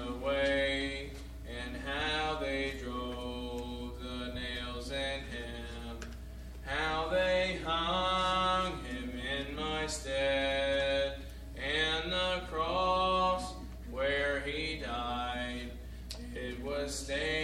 the way, and how they drove the nails in him, how they hung him in my stead, and the cross where he died, it was stained